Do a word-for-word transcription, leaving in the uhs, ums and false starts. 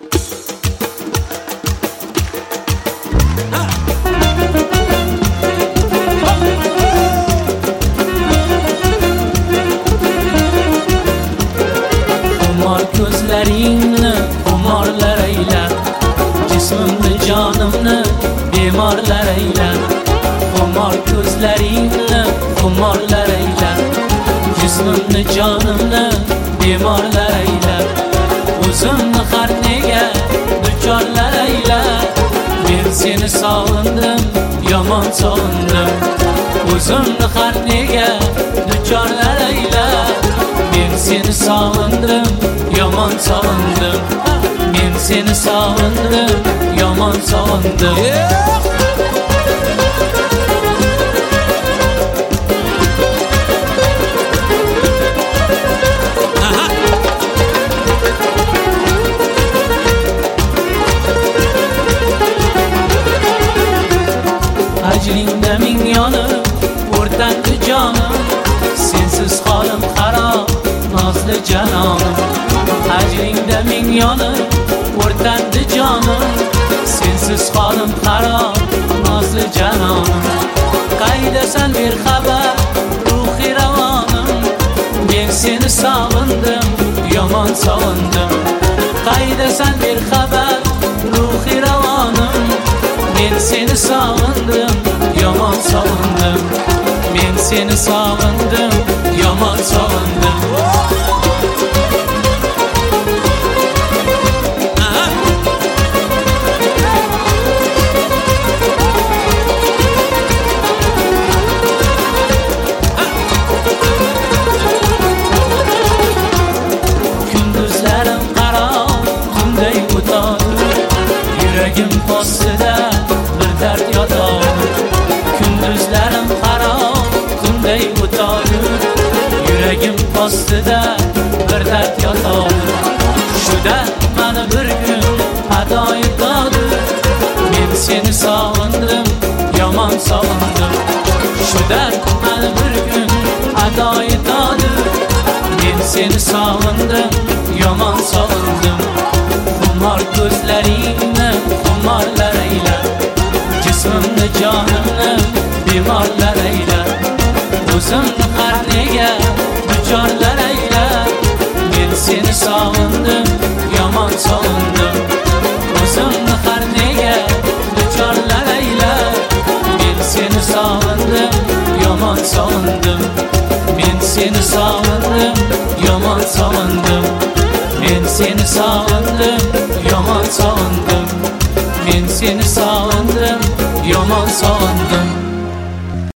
Xumor ko'zlaringni xumorlar aylar, jismimni jonimni bemorlar aylar. Xumor ko'zlaringni xumorlar aylar, jismimni jonimni bemorlar aylar. O'zimni har nega duchorlar aylar, men seni sog'indim, yomon sog'indim. O'zimni har nega duchorlar aylar, men seni sog'indim, yomon sog'indim. Men seni sog'indim, yomon sog'indim. Ajringda ming yonib o'rtandi jonim, sensiz holim xarob nozli janonim. Ajringda ming yonib o'rtandi jonim, sensiz holim xarob nozli janonim. Qaydasan ber xabar ruhi ravonim, men seni sog'indim, yomon sog'indim. Qaydasan ber xabar ruhi ravonim, men seni sog'indim, yomon sog'indim. Men seni sog'indim, yomon sog'indim. Kunduzlarim qaro tunday o'tadi, yuragim postida bir dard yotadi. Kunduzlarim qaro tunday o'tadi, yuragim postida bir dard yotadi. Shu dard mani bir kun ado etadi, men seni sog'indim, yomon sog'indim. Shu dard mani bir kun ado etadi, men seni sog'indim, yomon sog'indim. Xumor ko'zlaringni xumorlar aylar, jismimni jonimni bemorlar aylar. O'zimni har nega duchorlar aylar, men seni sog'indim, yomon sog'indim. O'zimni har nega duchorlar aylar, men seni sog'indim, yomon sog'indim. Men seni sog'indim, yomon sog'indim. Men seni sog'indim, yomon sog'indim. Men seni sog'indim, yomon sog'indim.